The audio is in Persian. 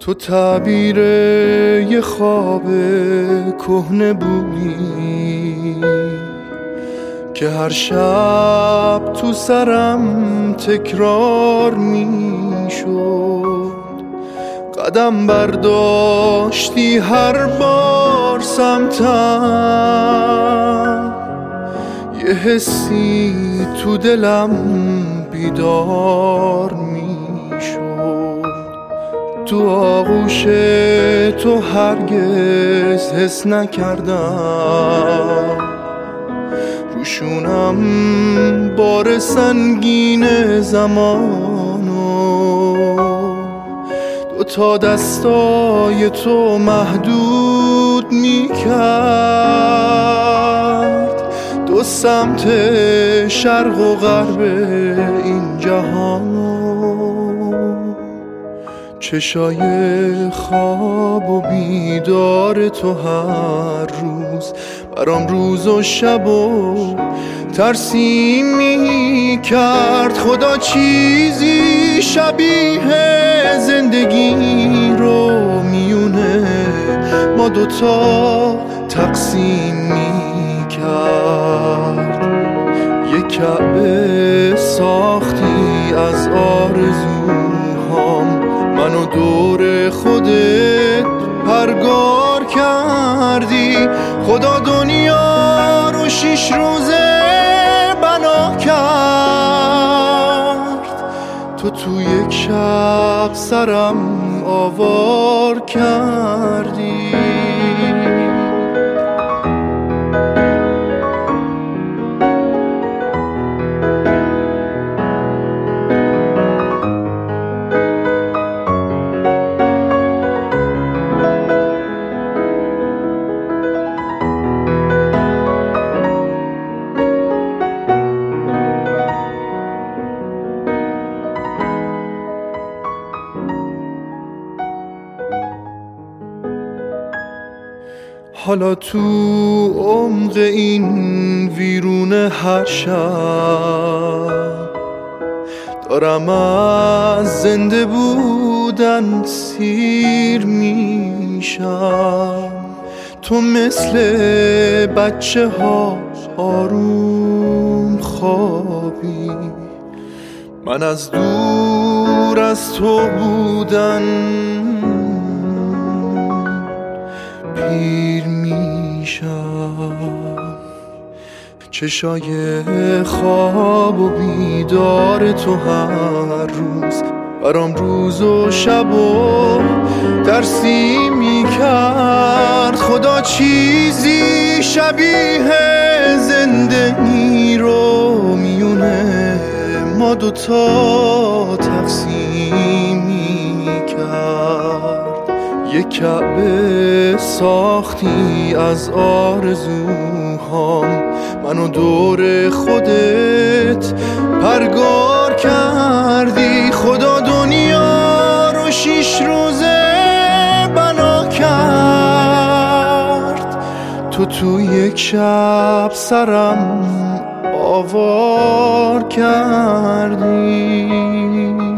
تو تعبیر یه خواب کهنه بودی که هر شب تو سرم تکرار میشد. قدم برداشتی هر بار سمتم، یه حسی تو دلم بیدار میشد. تو آغوش تو هرگز حس نکردم، روشونم بار سنگین زمانو. دوتا دستای تو محدود میکرد دو سمت شرق و غرب این جهان. چشای خواب و بیدار تو هر روز برام روز و شب و ترسیم می کرد. خدا چیزی شبیه زندگی رو میونه ما دوتا تقسیم می کرد. یه کعبه ساختی از آرزوهام، منو دور خودت پرگار کردی. خدا دنیا رو 6 روزه بنا کرد، تو یک شب سرم آوار کردی. حالا تو عمق این ویرون هر شب دارم از زنده بودن سیر میشم. تو مثل بچه ها آروم خوابی، من از دور از تو بودن پیر میشم. چشای خواب و بیدار تو هر روز برام روز و شب و درسی میکرد. خدا چیزی شبیه زندگی رو میونه ما دوتا تقسیم میکرد. یه کعبه ساختی از آرزوهام، منو دور خودت پرگار کردی. خدا دنیا رو 6 روزه بنا کرد، تو یک شب سرم آوار کردی.